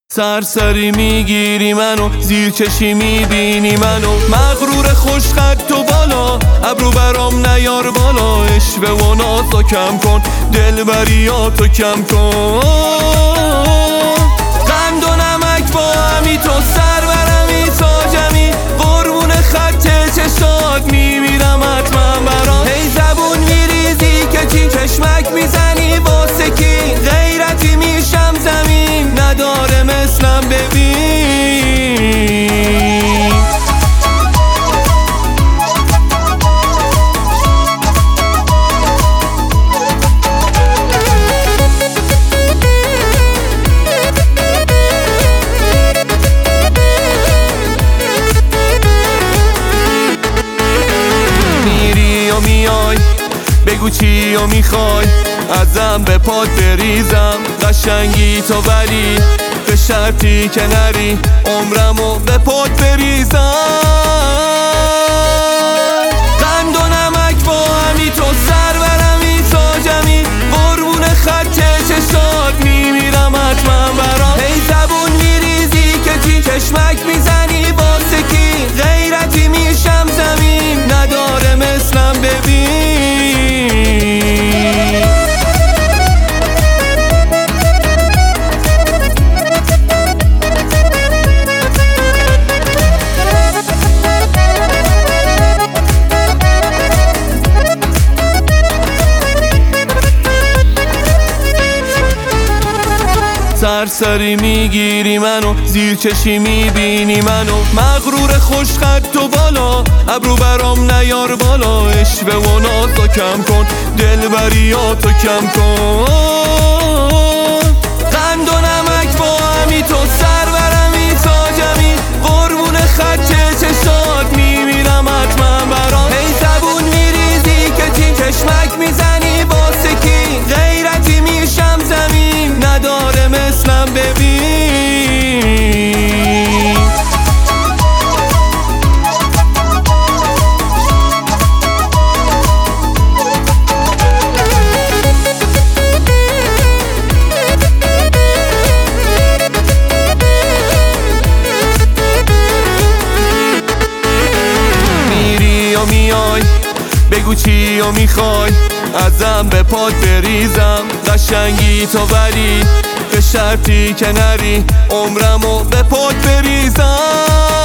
سرسری میگیری منو، زیر چشی میبینی منو، مغرور خوشخط و بالا، ابرو برام نیار بالا، عشوه و نازو کم کن، دلبریاتو کم کن. قند و نمک با همی، تو سرورمی تاجمی، قربون خط چشات میمیرم حتما برات. هی زبون میریزی که چی چشمک میزنی، واسه کی غیرتی میشم زمین، نداره مثلم ببین. میری و میای بگو چی و میخوای، ازم به پات بریزم قشنگی تو، ولی به شرطی که نری عمرمو به پات بریزم. قند و نمک با همی، تو سرورمی تاجمی، قربون خط چشات میمیرم حتما برات. هی زبون میریزی که چی چشمک میزنی، واسه کی غیرتی میشم زمین، نداره مثلم ببین. سرسری میگیری منو، زیر چشی میبینی منو، مغرور خوشخط و بالا، ابرو برام نیار بالا، عشوه و نازو کم کن، دلبریاتو کم کن. قند و نمک با همی، تو سرورمی تاجمی، قربون خط چشات میمیرم حتما برات. هی زبون میریزی که چی چشمک میزنی، واسه کی غیرتی میشم زمین، نداره مثلم ببین. میری و میای بگو چی و میخوای، ازم به پات بریزم قشنگی تو، ولی به شرطی که نری عمرمو به پات بریزم.